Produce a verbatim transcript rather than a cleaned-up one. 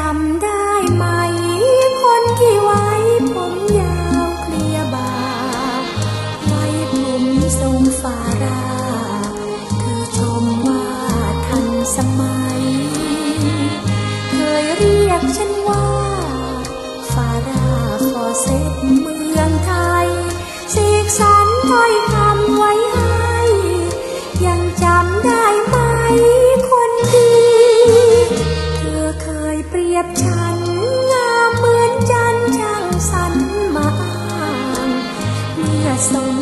ำได้ไหมคนที่ไว้ผมยาวเคลียบ่าไว้ผมทรงฟาราเธอชมว่าทันสมัยเคยเรียกฉันว่าฟาราฟอเซตเมืองไทยเสกสรรถ้อยคำไว้ให้ยังจำได้ไหมคนดีเธอเคยเปรียบฉันงามเหมือนจันทร์ช่างสรรมาอ้างเมื่อทรง